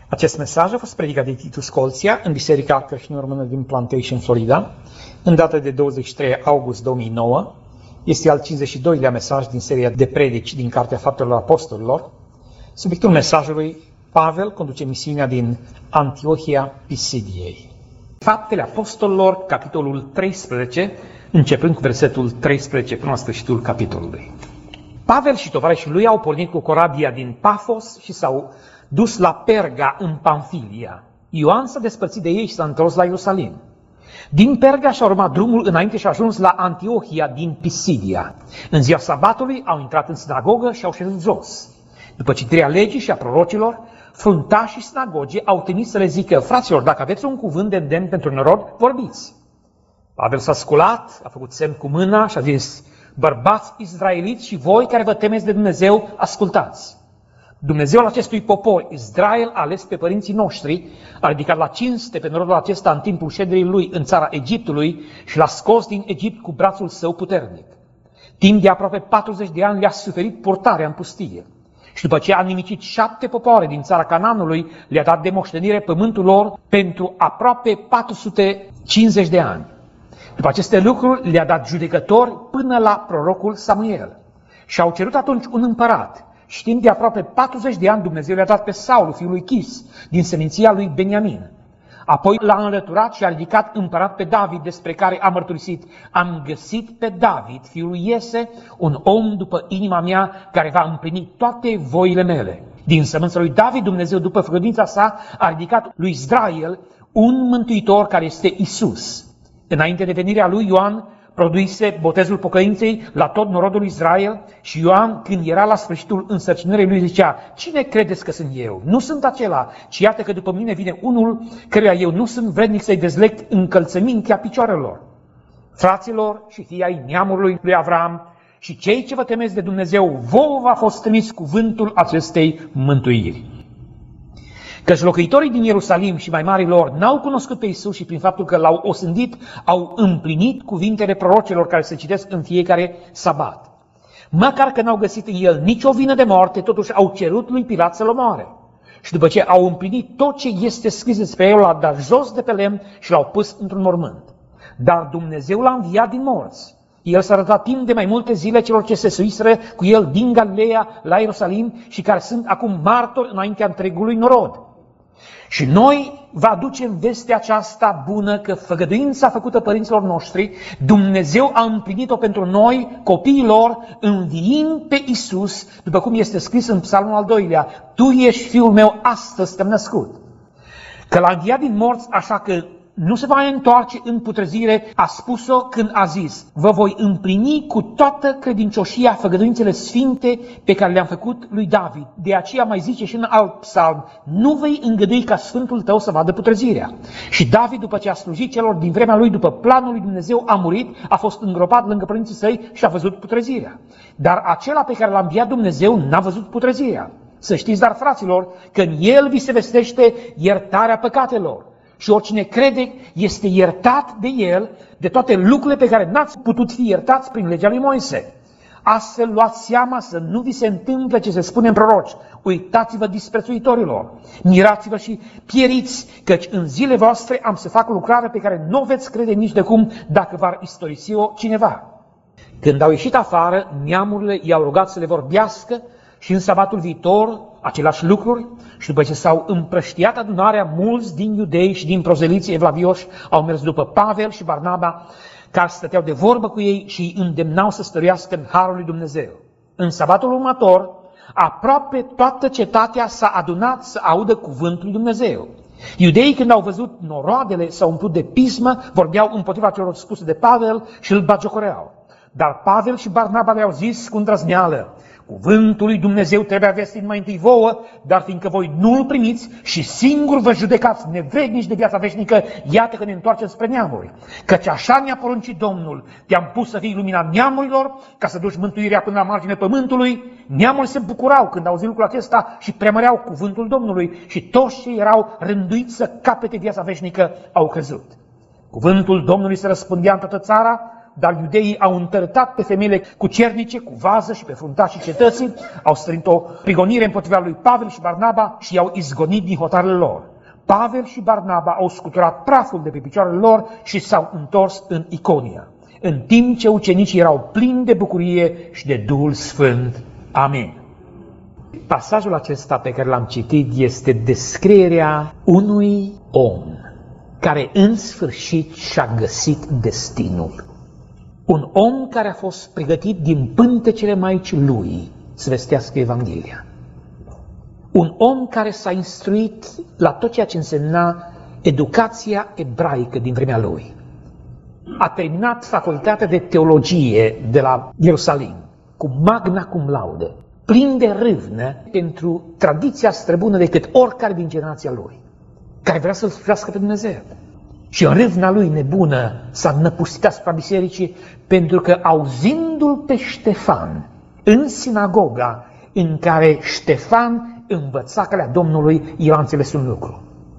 Acest mesaj a fost predicat de Titus Colția în Biserica Creștină Română din Plantation, Florida, în data de 23 august 2009. Este al 52-lea mesaj din seria de predici din Cartea Faptelor Apostolilor. Subiectul mesajului: Pavel conduce misiunea din Antiohia Pisidiei. Faptele Apostolilor, capitolul 13, începând cu versetul 13 până la sfârșitul capitolului. Pavel și tovarășii lui au pornit cu corabia din Pafos și s-au dus la Perga în Pamfilia. Ioan s-a despărțit de ei și s-a întors la Ierusalim. Din Perga și-a urmat drumul înainte și a ajuns la Antiohia din Pisidia. În ziua sabatului au intrat în sinagogă și au șezut jos. După citirea legii și a prorocilor, fruntașii sinagogii au trimis să le zică: fraților, dacă aveți un cuvânt de îndemn pentru norod, vorbiți. Pavel s-a sculat, a făcut semn cu mâna și a zis: bărbați izraeliți și voi care vă temeți de Dumnezeu, ascultați. Dumnezeul acestui popor, Israel, a ales pe părinții noștri, a ridicat la cinste pe norodul acesta în timpul șederii lui în țara Egiptului și l-a scos din Egipt cu brațul său puternic. Timp de aproape 40 de ani le-a suferit purtarea în pustie. Și după ce a nimicit 7 popoare din țara Canaanului, le-a dat de moștenire pământul lor pentru aproape 450 de ani. După aceste lucruri le-a dat judecători până la prorocul Samuel. Și au cerut atunci un împărat. Și timp de aproape 40 de ani Dumnezeu le-a dat pe Saul, fiul lui Chis, din seminția lui Beniamin. Apoi l-a înlăturat și a ridicat împărat pe David, despre care a mărturisit: am găsit pe David, fiul lui Iese, un om după inima mea, care va împlini toate voile mele. Din sămânța lui David, Dumnezeu, după făgăduința sa, a ridicat lui Israel un mântuitor care este Isus. Înainte de venirea lui Ioan, produise botezul pocăinței la tot norodul Israel și Ioan, când era la sfârșitul însărcinării lui, zicea: cine credeți că sunt eu? Nu sunt acela, ci iată că după mine vine unul căruia eu nu sunt vrednic să-i dezleg încălțămintea picioarelor. Fraților și fii ai neamului lui Avram și cei ce vă temeți de Dumnezeu, vouă v-a fost trimis cuvântul acestei mântuiri. Căci locuitorii din Ierusalim și mai marii lor n-au cunoscut pe Iisus și prin faptul că l-au osândit, au împlinit cuvintele prorocilor care se citesc în fiecare sabat. Măcar că n-au găsit în el nicio vină de moarte, totuși au cerut lui Pilat să-l omoare. Și după ce au împlinit tot ce este scris despre el, l-au dat jos de pe lemn și l-au pus într-un mormânt. Dar Dumnezeu l-a înviat din morți. El s-a arătat timp de mai multe zile celor ce se suiseră cu el din Galileea la Ierusalim și care sunt acum martori înaintea întregului norod. Și noi vă aducem vestea aceasta bună, că făgăduința făcută părinților noștri, Dumnezeu a împlinit-o pentru noi, copiii lor, înviind pe Iisus, după cum este scris în Psalmul al 2-lea: tu ești fiul meu, astăzi te-am născut. Că l-a înviat din morți, așa că nu se va întoarce în putrezire, a spus-o când a zis: vă voi împlini cu toată credincioșia făgăduințele sfinte pe care le-am făcut lui David. De aceea mai zice și în alt psalm: nu vei îngădui ca Sfântul tău să vadă putrezirea. Și David, după ce a slujit celor din vremea lui, după planul lui Dumnezeu, a murit, a fost îngropat lângă părinții săi și a văzut putrezirea. Dar acela pe care l-a înviat Dumnezeu n-a văzut putrezirea. Să știți, dar, fraților, că în el vi se vestește iertarea păcatelor. Și oricine crede este iertat de el de toate lucrurile pe care n-ați putut fi iertați prin legea lui Moise. Astfel luați seama să nu vi se întâmple ce se spune în proroci: uitați-vă disprețuitorilor, mirați-vă și pieriți, căci în zile voastre am să fac o lucrare pe care nu veți crede nici de cum dacă v-ar istorisi-o cineva. Când au ieșit afară, neamurile i-au rugat să le vorbească și în sabatul viitor aceleași lucruri. Și după ce s-au împrăștiat adunarea, mulți din iudei și din prozeliții evlavioși au mers după Pavel și Barnaba, care stăteau de vorbă cu ei și îi îndemnau să stăruiască în harul lui Dumnezeu. În sabatul următor, aproape toată cetatea s-a adunat să audă cuvântul lui Dumnezeu. Iudeii, când au văzut noroadele, s-au umplut de pismă, vorbeau împotriva celor spuse de Pavel și îl bagiocoreau. Dar Pavel și Barnaba le-au zis cu îndrăzneală: cuvântul lui Dumnezeu trebuie vestit mai întâi vouă, dar fiindcă voi nu îl primiți și singur vă judecați nevrednici de viața veșnică, iată că ne întoarcem spre neamuri. Căci așa ne-a poruncit Domnul: te-am pus să fii lumina neamurilor, ca să duci mântuirea până la marginea pământului. Neamurile se bucurau când auzi lucrul acesta și preamăreau cuvântul Domnului, și toți ce erau rânduiți să capete viața veșnică au crezut. Cuvântul Domnului se răspândea în toată țara, dar iudeii au întărătat pe femeile cu cernice, cu vază și pe fruntașii cetății, au strânit o prigonire împotriva lui Pavel și Barnaba și i-au izgonit din hotarele lor. Pavel și Barnaba au scuturat praful de pe picioarele lor și s-au întors în Iconia, în timp ce ucenicii erau plini de bucurie și de Duhul Sfânt. Amin. Pasajul acesta pe care l-am citit este descrierea unui om care în sfârșit și-a găsit destinul. Un om care a fost pregătit din pântecele Maicii lui să vestească Evanghelia. Un om care s-a instruit la tot ceea ce însemna educația ebraică din vremea lui. A terminat facultatea de teologie de la Ierusalim cu magna cum laude, plin de râvnă pentru tradiția străbună decât oricare din generația lui, care vrea să-L slujească pe Dumnezeu. Și în râvna lui nebună s-a năpustit asupra bisericii, pentru că auzindu-l pe Ștefan în sinagoga în care Ștefan învăța calea Domnului, el a înțeles un lucru.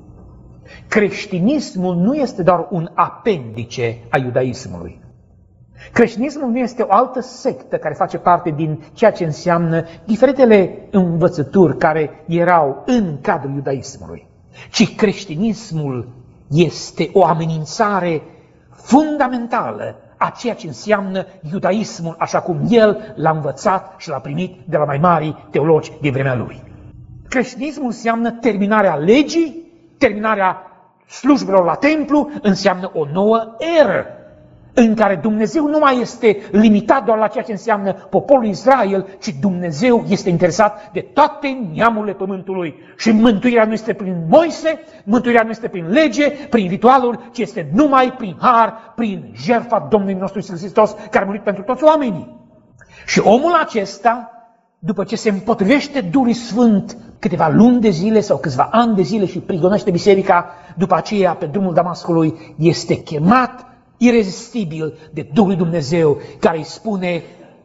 Creștinismul nu este doar un apendice a iudaismului. Creștinismul nu este o altă sectă care face parte din ceea ce înseamnă diferitele învățături care erau în cadrul iudaismului, ci creștinismul este o amenințare fundamentală a ceea ce înseamnă iudaismul, așa cum el l-a învățat și l-a primit de la mai mari teologi din vremea lui. Creștinismul înseamnă terminarea legii, terminarea slujbelor la templu, înseamnă o nouă eră în care Dumnezeu nu mai este limitat doar la ceea ce înseamnă poporul Israel, ci Dumnezeu este interesat de toate neamurile pământului. Și mântuirea nu este prin Moise, mântuirea nu este prin lege, prin ritualuri, ci este numai prin har, prin jertfa Domnului nostru Iisus Hristos, care a murit pentru toți oamenii. Și omul acesta, după ce se împotrivește Duhului Sfânt câteva luni de zile sau câțiva ani de zile și prigonește biserica, după aceea pe drumul Damascului este chemat irezistibil de Duhul lui Dumnezeu, care îi spune: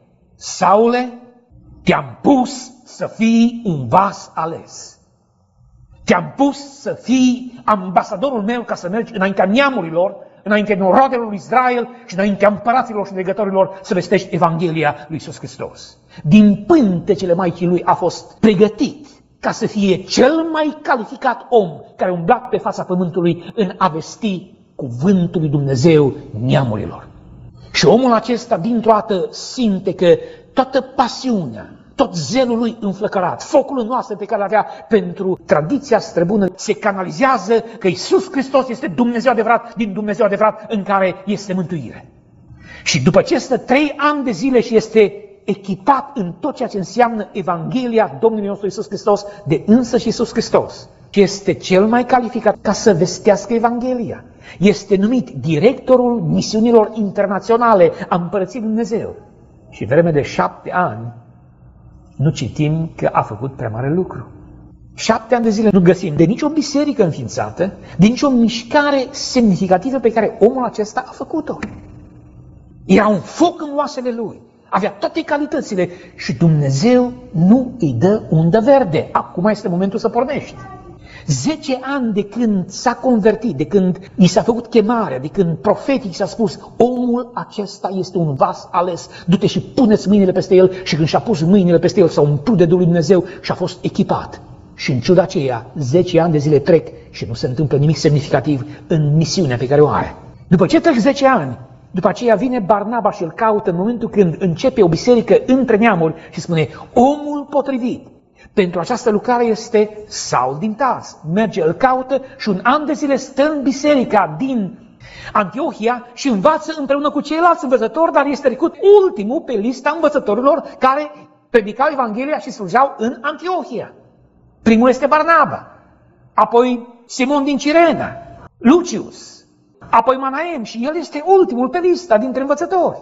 Saule, te-am pus să fii un vas ales. Te-am pus să fii ambasadorul meu ca să mergi înaintea neamurilor, înaintea noroadelor lui Israel și înaintea împăraților și legătorilor să vestești Evanghelia lui Iisus Hristos. Din pântecele Maicii lui a fost pregătit ca să fie cel mai calificat om care a umblat pe fața pământului în a vesti cuvântul lui Dumnezeu neamurilor. Și omul acesta dintr-o dată simte că toată pasiunea, tot zelul lui înflăcărat, focul în oasă pe care l-avea pentru tradiția străbună se canalizează că Iisus Hristos este Dumnezeu adevărat, din Dumnezeu adevărat în care este mântуire. Și după ce stă 3 ani de zile și este echipat în tot ceea ce înseamnă Evanghelia Domnului nostru Iisus Hristos de însăși Iisus Hristos, este cel mai calificat ca să vestească Evanghelia. Este numit directorul misiunilor internaționale a Împărăției Lui Dumnezeu. Și vreme de 7 ani nu citim că a făcut prea mare lucru. 7 ani de zile nu găsim de nicio biserică înființată, de nicio mișcare semnificativă pe care omul acesta a făcut-o. Era un foc în oasele lui. Avea toate calitățile și Dumnezeu nu îi dă undă verde. Acum este momentul să pornești. 10 ani de când s-a convertit, de când i s-a făcut chemarea, de când profetic s-a spus: omul acesta este un vas ales, du-te și puneți mâinile peste el. Și când și-a pus mâinile peste el, s-a umplut de Duhul lui Dumnezeu și a fost echipat. Și în ciuda aceea, 10 ani de zile trec și nu se întâmplă nimic semnificativ în misiunea pe care o are. După ce trec 10 ani, după aceea vine Barnaba și îl caută în momentul când începe o biserică între neamuri și spune: omul potrivit pentru această lucrare este Saul din Tars. Merge, îl caută și 1 an de zile stă în biserica din Antiohia și învață împreună cu ceilalți învățători, dar este trecut ultimul pe lista învățătorilor care predicau Evanghelia și slujeau în Antiohia. Primul este Barnaba, apoi Simon din Cirena, Lucius, apoi Manaem și el este ultimul pe lista dintre învățători.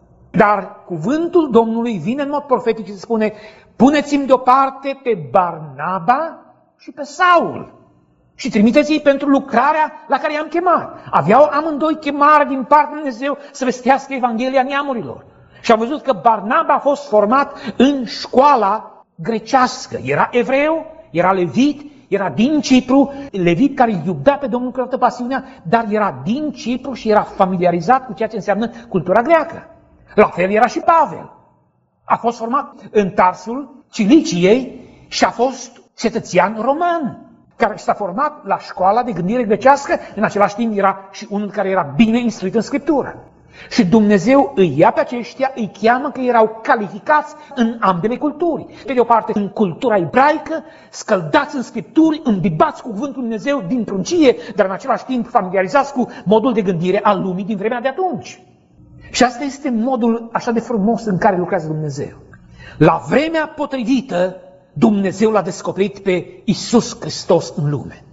Dar cuvântul Domnului vine în mod profetic și se spune: puneți-mi deoparte pe Barnaba și pe Saul și trimiteți-i pentru lucrarea la care i-am chemat. Aveau amândoi chemare din partea lui Dumnezeu să vestească Evanghelia neamurilor. Și am văzut că Barnaba a fost format în școala grecească. Era evreu, era levit, era din Cipru, levit care îl iubea pe Domnul cu toată pasiunea, dar era din Cipru și era familiarizat cu ceea ce înseamnă cultura greacă. La fel era și Pavel. A fost format în Tarsul Ciliciei și a fost cetățean roman, care s-a format la școala de gândire grecească, în același timp era și unul care era bine instruit în Scriptură. Și Dumnezeu îi ia pe aceștia, îi cheamă că erau calificați în ambele culturi. Pe de o parte în cultura ebraică, scăldați în Scripturi, îmbibați cu cuvântul Dumnezeu din pruncie, dar în același timp familiarizați cu modul de gândire al lumii din vremea de atunci. Și asta este modul așa de frumos în care lucrează Dumnezeu. La vremea potrivită, Dumnezeu l-a descoperit pe Iisus Hristos în lume.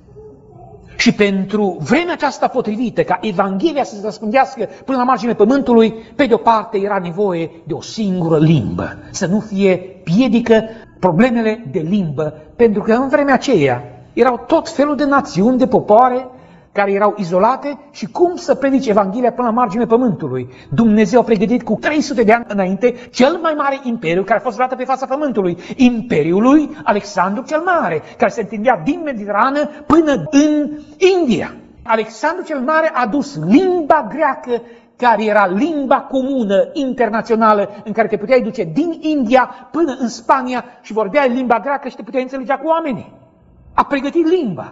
Și pentru vremea aceasta potrivită, ca Evanghelia să se răspândească până la marginea pământului, pe de o parte era nevoie de o singură limbă, să nu fie piedică problemele de limbă, pentru că în vremea aceea erau tot felul de națiuni, de popoare, care erau izolate și cum să predice Evanghelia până la marginea pământului. Dumnezeu a pregătit cu 300 de ani înainte cel mai mare imperiu care a fost vreodată pe fața pământului, imperiul lui Alexandru cel Mare, care se întindea din Mediterană până în India. Alexandru cel Mare a dus limba greacă, care era limba comună, internațională, în care te puteai duce din India până în Spania și vorbeai limba greacă și te puteai înțelegea cu oamenii. A pregătit limba.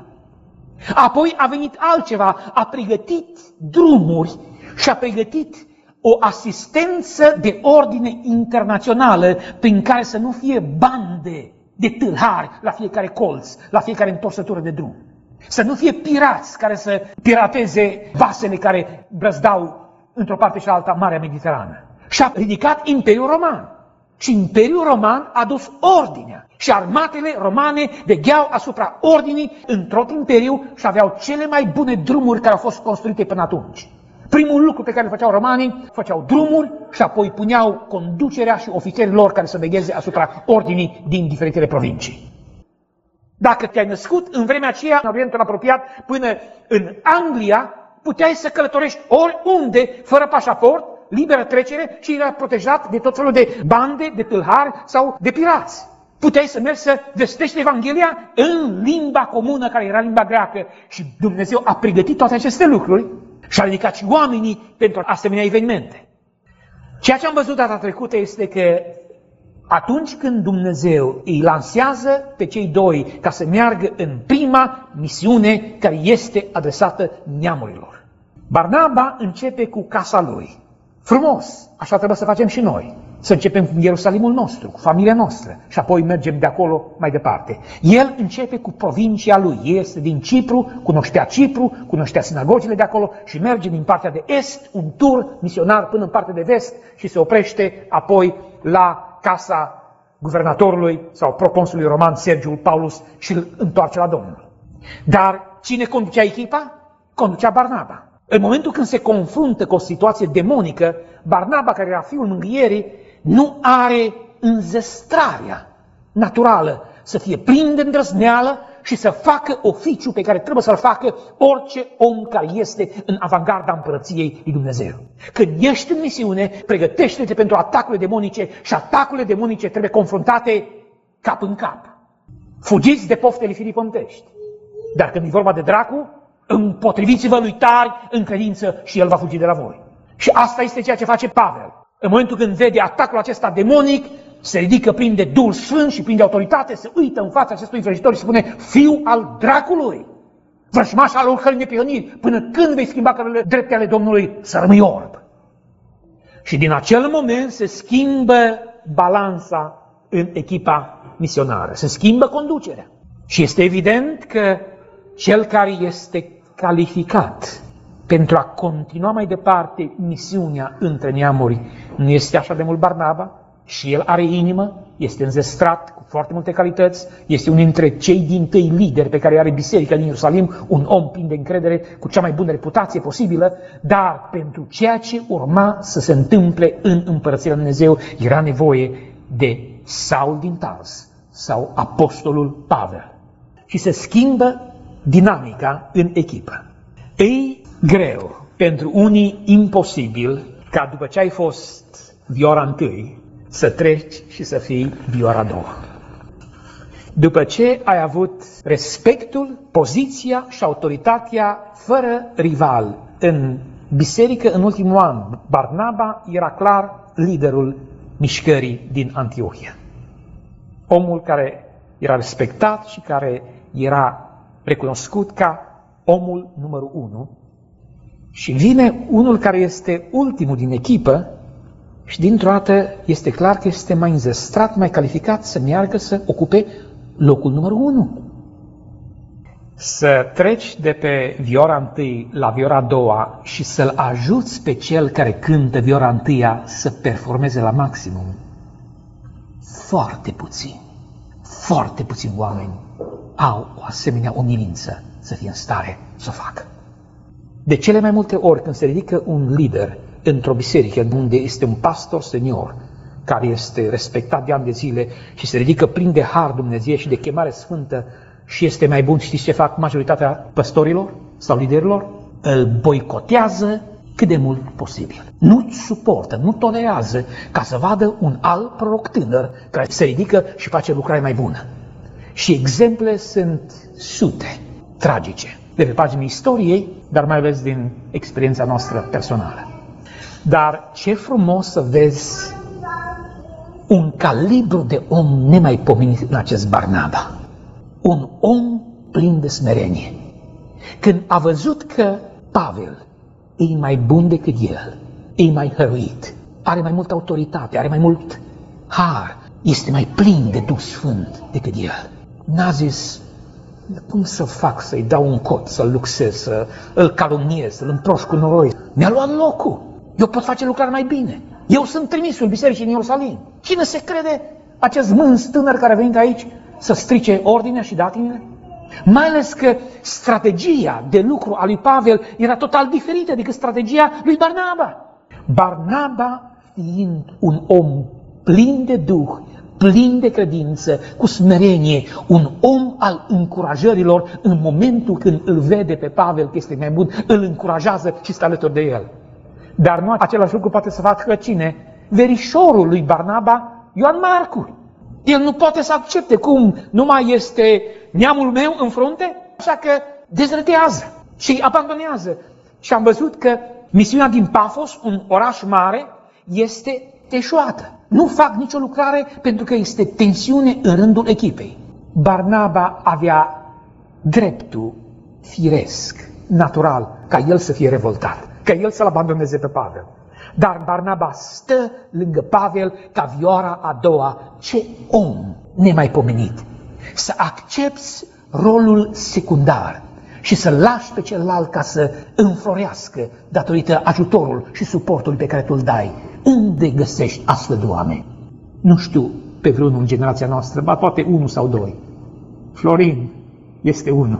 Apoi a venit altceva, a pregătit drumuri și a pregătit o asistență de ordine internațională prin care să nu fie bande de tâlhari la fiecare colț, la fiecare întorsătură de drum. Să nu fie pirați care să pirateze vasele care brăzdau într-o parte și alta Marea Mediterană. Și a ridicat Imperiul Roman. Și Imperiul Roman a dus ordinea. Și armatele romane vegheau asupra ordinii în tot imperiul și aveau cele mai bune drumuri care au fost construite până atunci. Primul lucru pe care îl făceau romanii, făceau drumuri și apoi puneau conducerea și ofițerii lor care să vegheze asupra ordinii din diferitele provincii. Dacă te-ai născut în vremea aceea, în Orientul apropiat, până în Anglia, puteai să călătorești oriunde, fără pașaport, liberă trecere și era protejat de tot felul de bande, de tâlhari sau de pirați. Puteai să mergi să vestești Evanghelia în limba comună, care era limba greacă. Și Dumnezeu a pregătit toate aceste lucruri și a ridicat și oamenii pentru asemenea evenimente. Ceea ce am văzut data trecută este că atunci când Dumnezeu îi lansează pe cei doi ca să meargă în prima misiune care este adresată neamurilor, Barnaba începe cu casa lui. Frumos, așa trebuie să facem și noi. Să începem cu Ierusalimul nostru, cu familia noastră și apoi mergem de acolo mai departe. El începe cu provincia lui, este din Cipru, cunoștea sinagogile de acolo și merge din partea de est, un tur misionar până în partea de vest și se oprește apoi la casa guvernatorului sau proconsulului roman Sergiul Paulus și îl întoarce la Domnul. Dar cine conducea echipa? Conducea Barnaba. În momentul când se confruntă cu o situație demonică, Barnaba, care era fiul mângâierii, nu are înzestrarea naturală să fie plin de îndrăzneală și să facă oficiul pe care trebuie să-l facă orice om care este în avangarda împărăției lui Dumnezeu. Când ești în misiune, pregătește-te pentru atacurile demonice și atacurile demonice trebuie confruntate cap în cap. Fugiți de poftele filipontești. Dar când e vorba de dracu, împotriviți-vă lui tari în credință și el va fugi de la voi. Și asta este ceea ce face Pavel. În momentul când vede atacul acesta demonic, se ridică plin de Duhul Sfânt și plin de autoritate, se uită în fața acestui vrăjitor și spune: fiu al dracului, vrăjmaș al oricărei neprihăniri, până când vei schimba cărările drepte ale Domnului să rămâi orb? Și din acel moment se schimbă balanța în echipa misionară, se schimbă conducerea. Și este evident că cel care este calificat pentru a continua mai departe misiunea între neamuri nu este așa de mult Barnaba, și el are inimă, este înzestrat cu foarte multe calități, este unul dintre cei dintâi lideri pe care are biserica din Ierusalim, un om plin de încredere, cu cea mai bună reputație posibilă, dar pentru ceea ce urma să se întâmple în Împărăția lui Dumnezeu era nevoie de Saul din Tars sau apostolul Pavel. Și se schimbă dinamica în echipă. E greu, pentru unii imposibil, ca după ce ai fost vioara întâi, să treci și să fii vioara a doua. După ce ai avut respectul, poziția și autoritatea fără rival în biserică în ultimul an, Barnaba era clar liderul mișcării din Antiohia. Omul care era respectat și care era recunoscut ca omul numărul 1. Și vine unul care este ultimul din echipă și dintr-o dată este clar că este mai înzestrat, mai calificat să meargă să ocupe locul numărul 1. Să treci de pe viora 1 la viora 2 și să-l ajuți pe cel care cântă viora 1 să performeze la maximum. Foarte puțini oameni au o asemenea umilință să fie în stare să o facă. De cele mai multe ori când se ridică un lider într-o biserică unde este un pastor senior, care este respectat de ani de zile și se ridică plin de har Dumnezeu și de chemare sfântă și este mai bun, știți ce fac majoritatea păstorilor sau liderilor? Îl boicotează cât de mult posibil. Nu suportă, nu tolerează ca să vadă un alt proroc tânăr care se ridică și face lucrare mai bună. Și exemple sunt sute tragice de pe paginile istoriei, dar mai ales din experiența noastră personală. Dar ce frumos să vezi un calibru de om nemaipomenit în acest Barnaba. Un om plin de smerenie. Când a văzut că Pavel e mai bun decât el, e mai hăruit, are mai multă autoritate, are mai mult har, este mai plin de Duh Sfânt decât el, n-a zis, cum să fac să-i dau un cot, să-l luxez, să îl calumniez, să-l împroșc cu noroi? Mi-a luat locul. Eu pot face lucrare mai bine. Eu sunt trimisul bisericii în Ierusalim. Cine se crede acest mâns tânăr care a venit aici să strice ordinea și datinile? Mai ales că strategia de lucru a lui Pavel era total diferită decât strategia lui Barnaba. Barnaba fiind un om plin de Duh, plin de credință, cu smerenie, un om al încurajărilor, în momentul când îl vede pe Pavel că este mai bun, îl încurajează și stă alături de el. Dar nu același lucru poate să facă cine? Verișorul lui Barnaba, Ioan Marcu. El nu poate să accepte cum nu mai este neamul meu în frunte, așa că dezrătează și îi abandonează. Și am văzut că misiunea din Pafos, un oraș mare, este eșuată. Nu fac nicio lucrare pentru că este tensiune în rândul echipei. Barnaba avea dreptul firesc, natural, ca el să fie revoltat, ca el să-l abandoneze pe Pavel. Dar Barnaba stă lângă Pavel ca vioara a doua. Ce om nemaipomenit! Să accepți rolul secundar și să lași pe celălalt ca să înflorească datorită ajutorul și suportului pe care tu îl dai. Unde găsești astfel de oameni? Nu știu pe vreunul în generația noastră, ba poate unul sau doi. Florin este unul.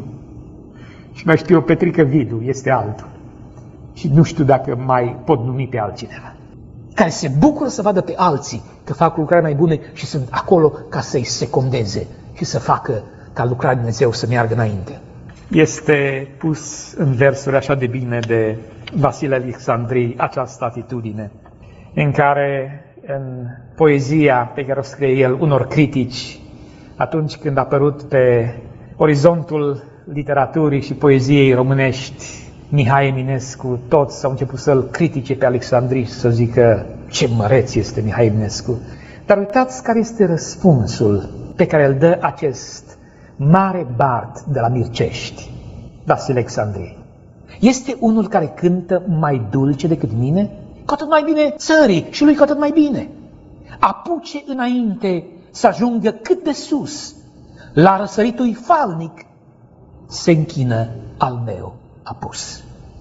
Și mai știu eu, Petrică Vidu este altul. Și nu știu dacă mai pot numi pe altcineva. Care se bucură să vadă pe alții că fac lucrare mai bune și sunt acolo ca să-i secondeze și să facă ca lucrarea Dumnezeu să meargă înainte. Este pus în versuri așa de bine de Vasile Alexandrii această atitudine în care în poezia pe care o scrie el unor critici atunci când a apărut pe orizontul literaturii și poeziei românești Mihai Eminescu, toți s-au început să-l critice pe Alexandrii și să zică ce măreț este Mihai Eminescu. Dar uitați care este răspunsul pe care îl dă acest mare bard de la Mircești, Vasile Alexandrii. Este unul care cântă mai dulce decât mine? Cu atât mai bine țării și lui cu atât mai bine. Apuce înainte să ajungă cât de sus, la răsăritul falnic se închină al meu apus.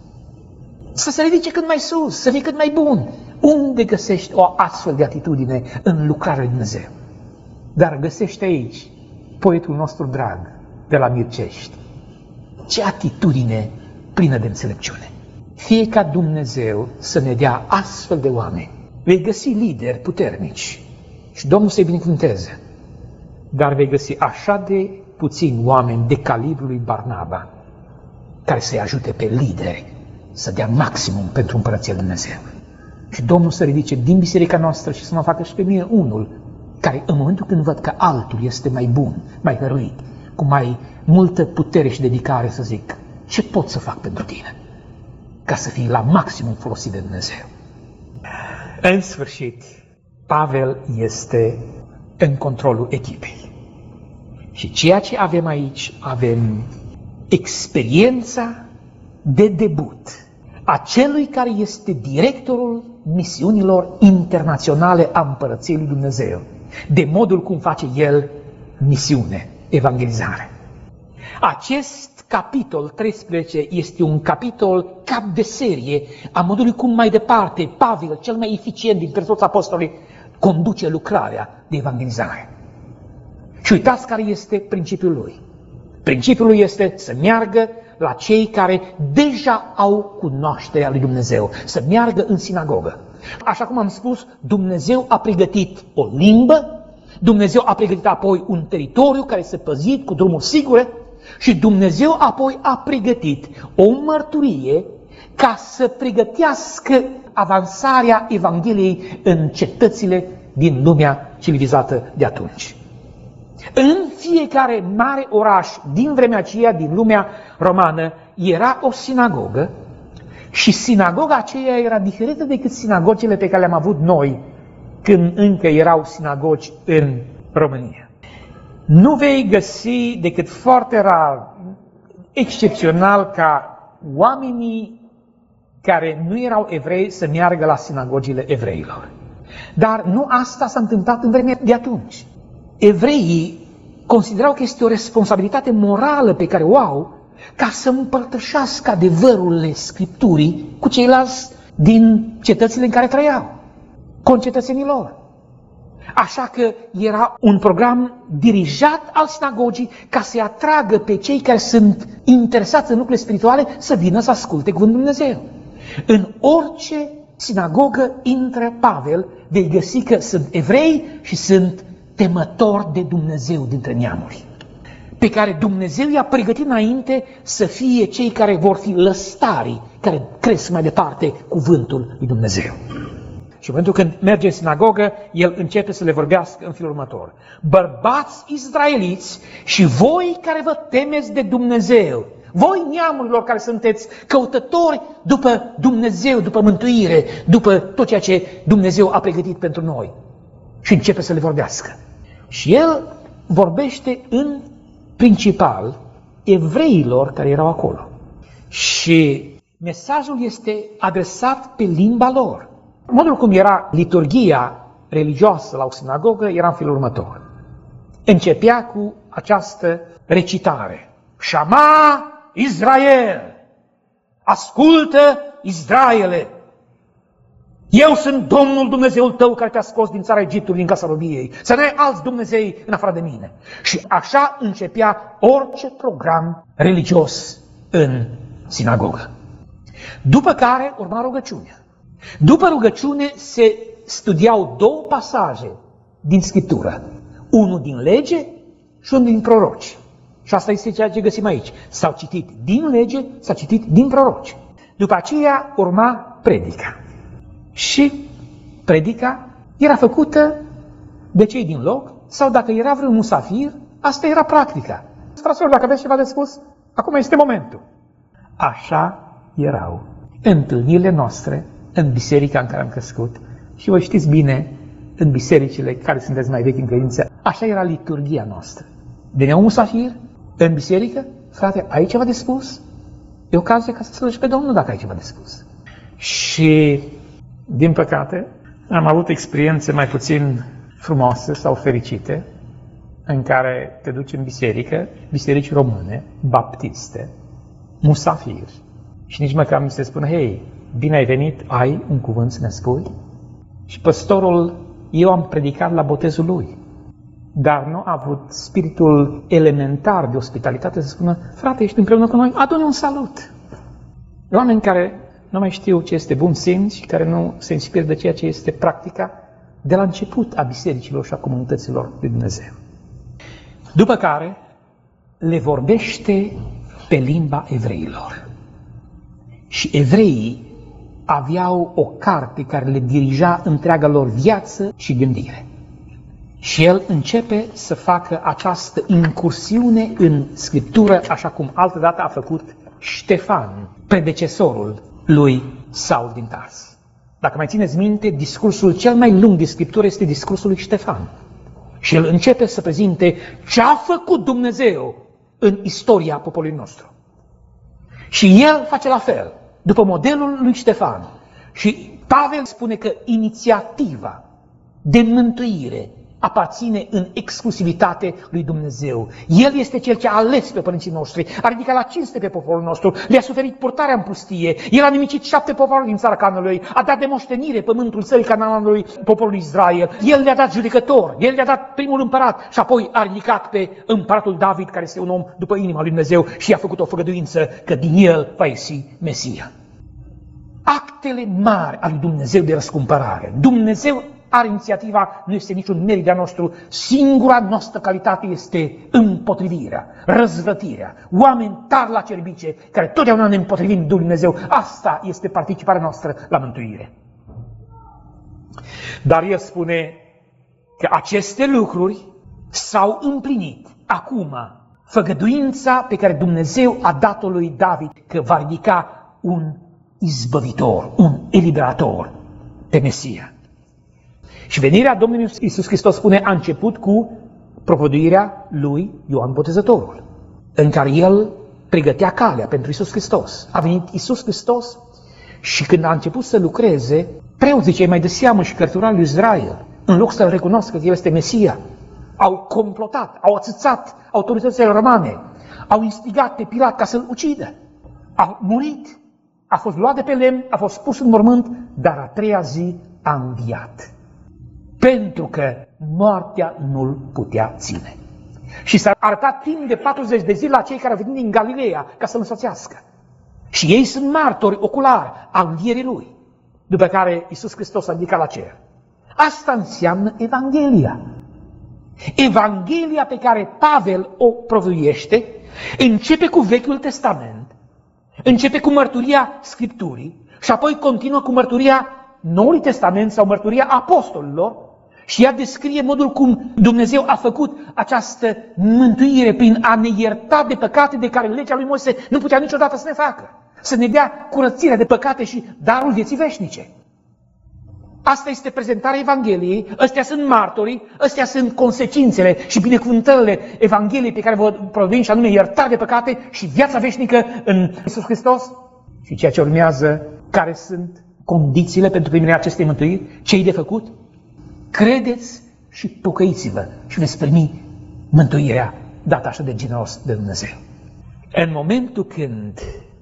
Să se ridice cât mai sus, să fie cât mai bun. Unde găsești o astfel de atitudine în lucrarea lui Dumnezeu? Dar găsește aici poetul nostru drag de la Mircești. Ce atitudine plină de înțelepciune! Fie ca Dumnezeu să ne dea astfel de oameni. Vei găsi lideri puternici și Domnul să-i binecuvânteze. Dar vei găsi așa de puțini oameni de calibrul lui Barnaba care să-i ajute pe lideri să dea maximum pentru Împărăția lui Dumnezeu. Și Domnul să ridice din biserica noastră și să mă facă și pe mine unul care în momentul când văd că altul este mai bun, mai hăruit, cu mai multă putere și dedicare, să zic, ce pot să fac pentru tine? Ca să fii la maximum folosit de Dumnezeu. În sfârșit, Pavel este în controlul echipei. Și ceea ce avem aici, avem experiența de debut a celui care este directorul misiunilor internaționale a Împărăției lui Dumnezeu, de modul cum face el misiune, evangelizare. Acest capitol 13 este un capitol cap de serie a modului cum mai departe Pavel, cel mai eficient dintre toți apostolii, conduce lucrarea de evangelizare. Și uitați care este principiul lui. Principiul lui este să meargă la cei care deja au cunoașterea lui Dumnezeu, să meargă în sinagogă. Așa cum am spus, Dumnezeu a pregătit o limbă, Dumnezeu a pregătit apoi un teritoriu care să păzit cu drumuri sigure și Dumnezeu apoi a pregătit o mărturie ca să pregătească avansarea Evangheliei în cetățile din lumea civilizată de atunci. În fiecare mare oraș din vremea aceea, din lumea romană, era o sinagogă și sinagoga aceea era diferită decât sinagogile pe care le-am avut noi când încă erau sinagogi în România. Nu vei găsi decât foarte rar, excepțional, ca oamenii care nu erau evrei să meargă la sinagogile evreilor. Dar nu asta s-a întâmplat în vremea de atunci. Evreii considerau că este o responsabilitate morală pe care o au ca să împărtășească adevărurile Scripturii cu ceilalți din cetățile în care trăiau, concetățenii lor. Așa că era un program dirijat al sinagogii ca să-i atragă pe cei care sunt interesați în lucrurile spirituale să vină să asculte Cuvântul Dumnezeu. În orice sinagogă intră Pavel, vei găsi că sunt evrei și sunt temători de Dumnezeu dintre neamuri, pe care Dumnezeu i-a pregătit înainte să fie cei care vor fi lăstarii, care cresc mai departe cuvântul lui Dumnezeu. Și în momentul când merge în sinagogă, el începe să le vorbească în felul următor. Bărbați izraeliți și voi care vă temeți de Dumnezeu, voi neamurilor care sunteți căutători după Dumnezeu, după mântuire, după tot ceea ce Dumnezeu a pregătit pentru noi. Și începe să le vorbească. Și el vorbește în principal evreilor care erau acolo. Și mesajul este adresat pe limba lor. Modul cum era liturghia religioasă la o sinagogă era în felul următor. Începea cu această recitare. Shama Israel! Ascultă, Israele! Eu sunt Domnul Dumnezeul tău care te-a scos din țara Egiptului, din casa robiei. Să nu ai alți Dumnezei în afară de mine. Și așa începea orice program religios în sinagogă. După care urma rugăciunea. După rugăciune se studiau două pasaje din Scriptură. Unul din lege și unul din proroci. Și asta este ceea ce găsim aici. S-au citit din lege, s-au citit din proroci. După aceea urma predica. Și predica era făcută de cei din loc, sau dacă era vreun musafir, asta era practica. Fraților, dacă aveți ceva de spus, acum este momentul. Așa erau întâlnirile noastre în biserica în care am crescut. Și voi știți bine, în bisericile care sunteți mai vechi în credință, așa era liturghia noastră. Venea un musafir în biserică, frate, ai ceva de spus? E ocazia ca să slăjești pe Domnul dacă ai ceva de spus. Și din păcate, am avut experiențe mai puțin frumoase sau fericite în care te duci în biserică, biserici române, baptiste, musafiri, și nici măcar mi se spune, hei, bine ai venit, ai un cuvânt să ne spui? Și păstorul, eu am predicat la botezul lui, dar nu a avut spiritul elementar de ospitalitate să spună, frate, ești împreună cu noi, adu-ne un salut. Oameni care nu mai știu ce este bun simț și care nu se inspiră de ceea ce este practica de la început a bisericilor și a comunităților lui Dumnezeu. După care le vorbește pe limba evreilor. Și evreii aveau o carte care le dirija întreaga lor viață și gândire. Și el începe să facă această incursiune în Scriptură, așa cum altădată a făcut Ștefan, predecesorul lui Saul din Tars. Dacă mai țineți minte, discursul cel mai lung din Scriptură este discursul lui Ștefan. Și el începe să prezinte ce a făcut Dumnezeu în istoria poporului nostru. Și el face la fel, după modelul lui Ștefan. Și Pavel spune că inițiativa de mântuire aparține în exclusivitate lui Dumnezeu. El este cel ce a ales pe părinții noștri, a ridicat la cinste pe poporul nostru, le-a suferit purtarea în pustie, el a nimicit 7 popoare din țara Canaanului, a dat de moștenire pământul țării Canaanului poporului Israel, el le-a dat judecător, el le-a dat primul împărat și apoi a ridicat pe împăratul David, care este un om după inima lui Dumnezeu, și a făcut o făgăduință că din el va ieși Mesia. Actele mari ale lui Dumnezeu de răscumpărare. Dumnezeu are inițiativa, nu este niciun merit de-a nostru, singura noastră calitate este împotrivirea, răzvrătirea, oameni tari la cerbice, care totdeauna ne împotrivim lui Dumnezeu. Asta este participarea noastră la mântuire. Dar el spune că aceste lucruri s-au împlinit acum. Făgăduința pe care Dumnezeu a dat-o lui David, că va ridica un izbăvitor, un eliberator pe Mesia. Și venirea Domnului Iisus Hristos, spune, a început cu propovăduirea lui Ioan Botezătorul, în care el pregătea calea pentru Iisus Hristos. A venit Iisus Hristos și când a început să lucreze, preoții cei mai de seamă și cărturarii lui Israel, în loc să-L recunoască că El este Mesia, au complotat, au ațățat autoritățile romane, au instigat pe Pilat ca să-L ucidă. A murit, a fost luat de pe lemn, a fost pus în mormânt, dar a treia zi a înviat. Pentru că moartea nu-l putea ține. Și s-a arătat timp de 40 de zile la cei care au venit din Galileea ca să-l însoțească. Și ei sunt martori oculari al învierii lui, după care Iisus Hristos a ridicat la cer. Asta înseamnă Evanghelia. Evanghelia pe care Pavel o provuiește începe cu Vechiul Testament, începe cu mărturia Scripturii și apoi continuă cu mărturia Noului Testament sau mărturia apostolilor și ea descrie modul cum Dumnezeu a făcut această mântuire prin a ne ierta de păcate de care legea lui Moise nu putea niciodată să ne facă. Să ne dea curățirea de păcate și darul vieții veșnice. Asta este prezentarea Evangheliei, ăstea sunt martorii, ăstea sunt consecințele și binecuvântările Evangheliei pe care vă provin, și anume iertare de păcate și viața veșnică în Iisus Hristos. Și ceea ce urmează, care sunt condițiile pentru primirea acestei mântuiri, ce-i de făcut? Credeți și pocăiți-vă și veți primi mântuirea dată așa de generos de Dumnezeu. În momentul când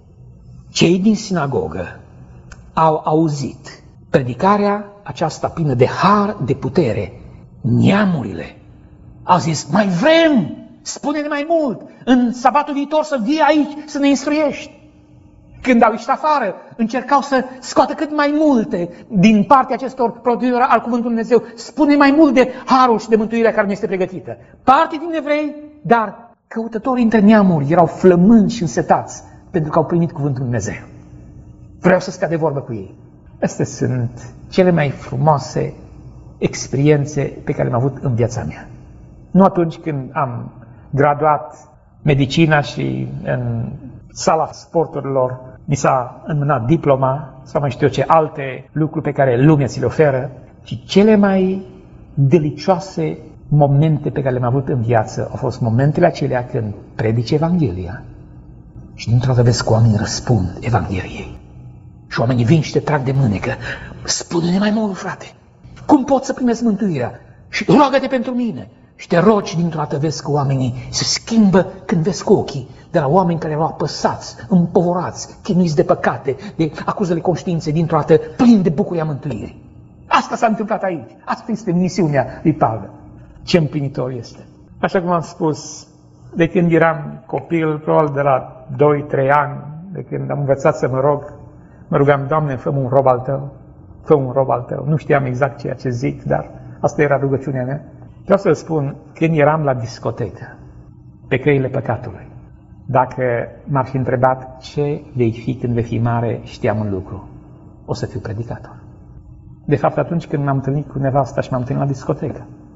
cei din sinagogă au auzit predicarea aceasta plină de har, de putere, neamurile au zis, mai vrem, spune-ne mai mult, în sabatul viitor să vii aici să ne instruiești. Când au ieșit afară, încercau să scoată cât mai multe din partea acestor produsori al Cuvântului Dumnezeu. Spune mai mult de harul și de mântuirea care ne este pregătită. Parte din evrei, dar căutătorii între neamuri erau flămânzi și însetați pentru că au primit Cuvântul Dumnezeu. Vreau să stea de vorbă cu ei. Astea sunt cele mai frumoase experiențe pe care le-am avut în viața mea. Nu atunci când am graduat medicina și în sala sporturilor mi s-a înmânat diploma sau mai știu eu ce alte lucruri pe care lumea ți le oferă, ci cele mai delicioase momente pe care le-am avut în viață au fost momentele acelea când predici Evanghelia și dintr-o dată vezi că oamenii răspund Evangheliei. Și oamenii vin și te trag de mânecă. Spune-ne mai mult, frate. Cum pot să primesc mântuirea? Și roagă-te pentru mine. Și te rogi, dintr-o dată vezi că oamenii se schimbă când vezi cu ochii. De la oameni care erau apăsați, împovorați, chinuiți de păcate, de acuzele conștiinței, dintr-o dată plini de bucuria mântuirii. Asta s-a întâmplat aici. Asta este misiunea lui Pavel. Ce împlinitor este. Așa cum am spus, de când eram copil, probabil de la 2-3 ani, de când am învățat să mă rog, mă rugam, Doamne, fă-mă un rob al Tău, fă un rob al Tău. Nu știam exact ceea ce zic, dar asta era rugăciunea mea. Vreau să spun, când eram la discotecă, pe căile păcatului, dacă m-ar fi întrebat ce vei fi când vei fi mare, știam un lucru. O să fiu predicator. De fapt, atunci când m-am întâlnit cu nevasta și m-am întâlnit la discotecă,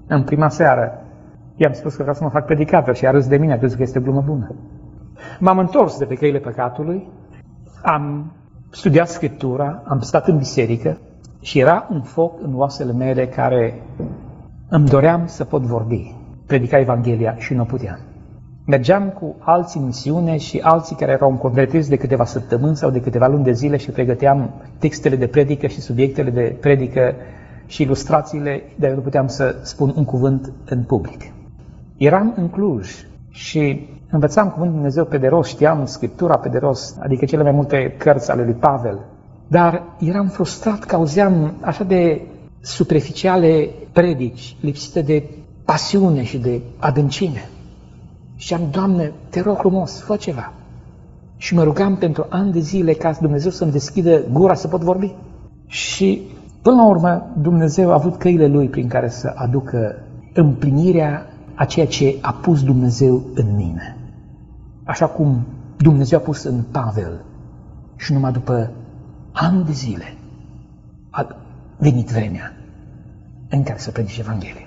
În prima seară i-am spus că vreau să mă fac predicator și a râs de mine, a crezut că este glumă bună. M-am întors de pe căile păcatului, am studiat Scriptura, am stat în biserică și era un foc în oasele mele care îmi doream să pot vorbi, predica Evanghelia și nu puteam. Mergeam cu alții în misiune și alții care erau convertiți de câteva săptămâni sau de câteva luni de zile și pregăteam textele de predică și subiectele de predică și ilustrațiile, dar eu nu puteam să spun un cuvânt în public. Eram în Cluj și învățam cuvântul Dumnezeu pe de rost, știam Scriptura pe de rost, adică cele mai multe cărți ale lui Pavel, dar eram frustrat că auzeam așa de superficiale predici, lipsite de pasiune și de adâncime. Și am, Doamne, te rog frumos, fă ceva. Și mă rugam pentru ani de zile ca Dumnezeu să-mi deschidă gura să pot vorbi. Și până la urmă Dumnezeu a avut căile Lui prin care să aducă împlinirea a ceea ce a pus Dumnezeu în mine. Așa cum Dumnezeu a pus în Pavel și numai după ani de zile a venit vremea în care să predice Evanghelia.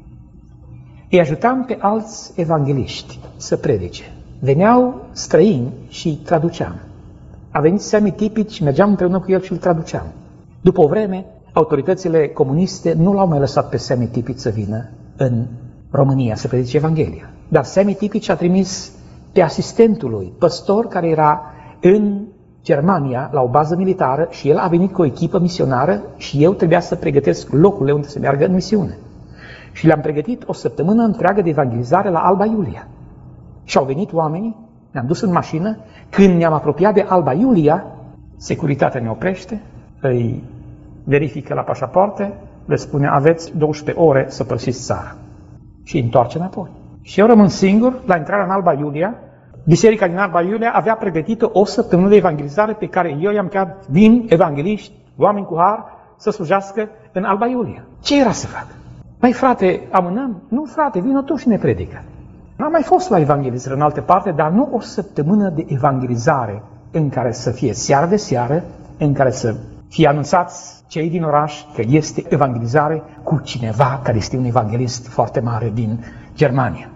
Îi ajutam pe alți evangeliști să predice. Veneau străini și îi traduceam. A venit Sammy Tipic și mergeam împreună cu el și îl traduceam. După o vreme, autoritățile comuniste nu l-au mai lăsat pe Sammy Tipic să vină în România să predice Evanghelia. Dar Sammy Tipic a trimis pe asistentul lui, păstor care era în Germania, la o bază militară, și el a venit cu o echipă misionară și eu trebuia să pregătesc locurile unde să meargă în misiune. Și le-am pregătit o săptămână întreagă de evangelizare la Alba Iulia. Și au venit oamenii, ne-am dus în mașină, când ne-am apropiat de Alba Iulia, securitatea ne oprește, îi verifică la pașapoarte, le spune, aveți 12 ore să părăsiți țara. Și îi întoarce înapoi. Și eu rămân singur la intrarea în Alba Iulia. Biserica din Alba Iulia avea pregătită o săptămână de evangelizare pe care eu i-am chemat, vin evangeliști, oameni cu har, să slujească în Alba Iulia. Ce era să fac? Mai frate, amânăm? Nu frate, vină tu și ne predică. N-am mai fost la evangelizare în alte parte, dar nu o săptămână de evangelizare în care să fie seară de seară, în care să fie anunțați cei din oraș că este evangelizare cu cineva care este un evanghelist foarte mare din Germania.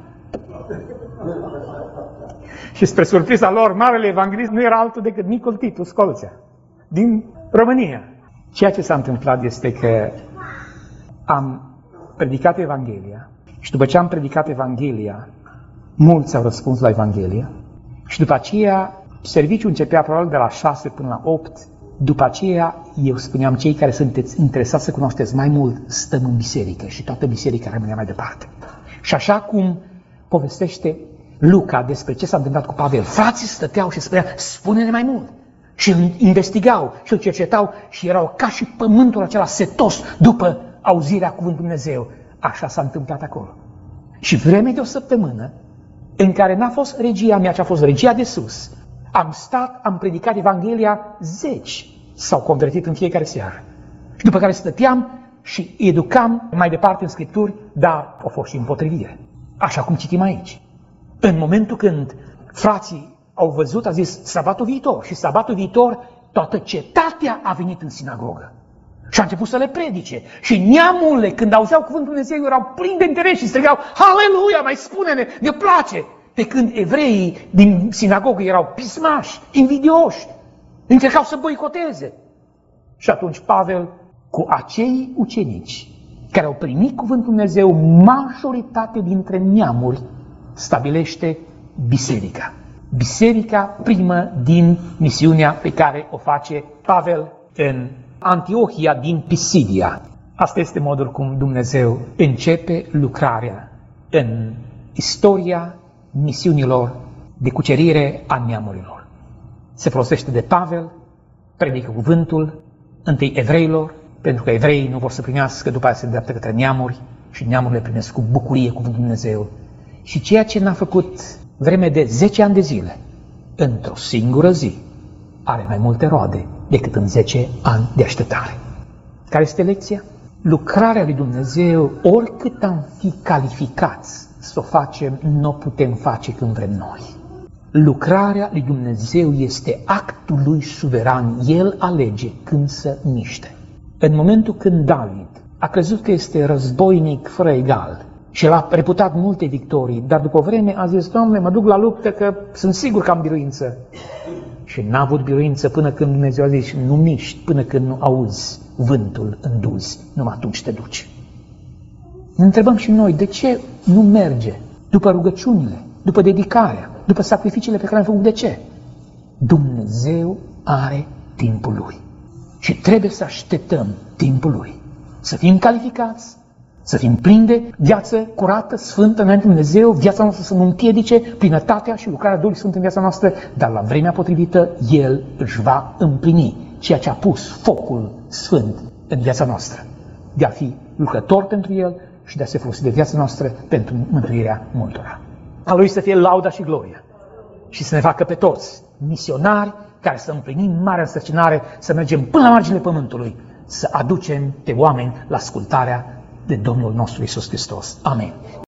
Și spre surpriza lor, marele evanghelist nu era altul decât Nicol Titu Scolțea, din România. Ceea ce s-a întâmplat este că am predicat Evanghelia și după ce am predicat Evanghelia, mulți au răspuns la Evanghelia și după aceea serviciul începea probabil de la 6 până la 8. După aceea eu spuneam, cei care sunteți interesați să cunoașteți mai mult, stăm în biserică și toată biserica rămânea mai departe. Și așa cum povestește Luca despre ce s-a întâmplat cu Pavel, frații stăteau și spuneau, spune-ne mai mult. Și îl investigau și îl cercetau și erau ca și pământul acela setos după auzirea cuvântului Dumnezeu. Așa s-a întâmplat acolo. Și vreme de o săptămână, în care n-a fost regia mea, ci a fost regia de sus, am stat, am predicat Evanghelia, 10 s-au convertit în fiecare seară. Și după care stăteam și educam mai departe în Scripturi, dar a fost și împotrivire. Așa cum citim aici. În momentul când frații au văzut, a zis, sabatul viitor. Și sabatul viitor, toată cetatea a venit în sinagogă. Și a început să le predice. Și neamurile, când auzeau cuvântul Dumnezeu, erau plini de interes și strigau, Haleluia, mai spune-ne, ne place! Pe când evreii din sinagogă erau pismași, invidioși, încercau să boicoteze. Și atunci Pavel, cu acei ucenici care au primit cuvântul Dumnezeu, majoritate dintre neamuri, stabilește biserica. Biserica primă din misiunea pe care o face Pavel în Antiohia din Pisidia. Asta este modul cum Dumnezeu începe lucrarea în istoria misiunilor de cucerire a neamurilor. Se folosește de Pavel, predică cuvântul întâi evreilor, pentru că evreii nu vor să primească, după aceea se îndreaptă către neamuri și neamurile primesc cu bucurie cuvântul Dumnezeu. Și ceea ce n-a făcut vreme de 10 ani de zile, într-o singură zi, are mai multe roade decât în 10 ani de așteptare. Care este lecția? Lucrarea lui Dumnezeu, oricât am fi calificați să o facem, nu o putem face când vrem noi. Lucrarea lui Dumnezeu este actul lui suveran. El alege când să miște. În momentul când David a crezut că este războinic fără egal și el a reputat multe victorii, dar după o vreme a zis, Doamne, mă duc la luptă că sunt sigur că am biruință. Și n-a avut biruință până când Dumnezeu a zis, nu miști până când nu auzi vântul în duz, numai atunci te duci. Ne întrebăm și noi, de ce nu merge după rugăciunile, după dedicarea, după sacrificiile pe care le-am făcut? De ce? Dumnezeu are timpul Lui și trebuie să așteptăm timpul Lui. Să fim calificați, să fim plini de viață curată, sfântă înainte de Dumnezeu, viața noastră să nu împiedice plinătatea și lucrarea Duhului Sfânt în viața noastră, dar la vremea potrivită El își va împlini ceea ce a pus focul Sfânt în viața noastră, de a fi lucrător pentru El și de a se folosi de viața noastră pentru mântuirea multora. A Lui să fie lauda și gloria și să ne facă pe toți misionari care să împlinim marea însărcinare, să mergem până la marginile pământului, să aducem pe oameni la ascultarea de Domnul nostru Iisus Hristos. Amen.